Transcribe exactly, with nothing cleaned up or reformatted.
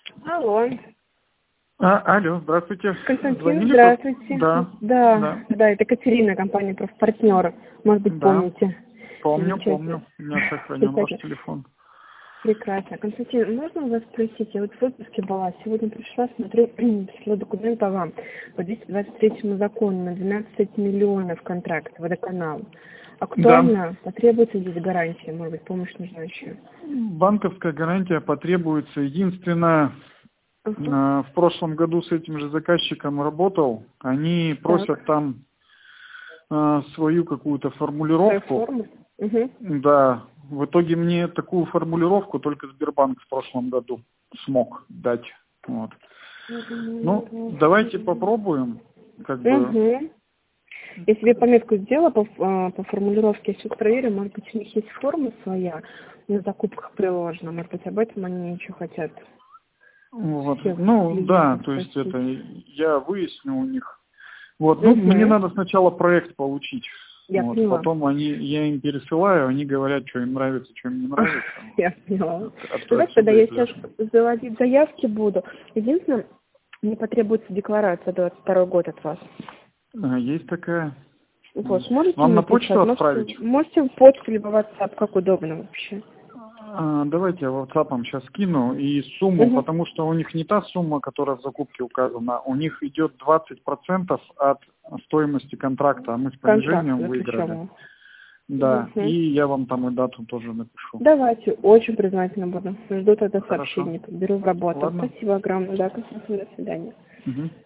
Алло. А, алло, здравствуйте. Константин, Звонили? здравствуйте. Да. Да, Да. да, это Катерина, компания «Профпартнер». Может быть, Да. помните. Помню, Замечательно. помню. У меня сохранен ваш Замечательно. телефон. Прекрасно. Константин, можно у вас спросить? Я вот в отпуске была, сегодня пришла, смотрю, пришло документ по вам. По двести двадцать третьему закону на двенадцать миллионов контракт, водоканал. Актуально? Да. Потребуется здесь гарантия? Может быть, помощь нужна еще? Банковская гарантия потребуется. Единственное, Угу. э, в прошлом году с этим же заказчиком работал. Они просят Так. там э, свою какую-то формулировку. Форму? Угу. Да. В итоге мне такую формулировку только Сбербанк в прошлом году смог дать. Вот. Ну, давайте попробуем. Как бы. Угу. Я себе пометку сделала по, а, по формулировке, я сейчас проверю, может быть, у них есть форма своя на закупках приложена, может быть, об этом они еще хотят. Вот. Всех Ну, да, клиентов то есть спросить. это я выясню у них. Вот, ну, Угу. мне надо сначала проект получить. Я Вот, поняла. потом они, я им пересылаю, они говорят, что им нравится, что им не нравится. Я поняла. Вот, от- Давайте тогда отсюда и я сейчас пляшем. заводить заявки буду. Единственное, мне потребуется декларация двадцать второй год от вас. А, есть такая. Вот, можете Вам мне на почту прислать? отправить? Можете, можете в почту либо в WhatsApp, как удобно вообще. А, давайте я WhatsApp сейчас скину и сумму, Угу. потому что у них не та сумма, которая в закупке указана, у них идет двадцать процентов от стоимости контракта, а мы с Контракт понижением выиграли. заключенного. Да, Угу. и я вам там и дату тоже напишу. Давайте, очень признательна буду. Жду тогда Хорошо. сообщений, беру в работу. Ладно. Спасибо огромное, да, Константин, до свидания. Угу.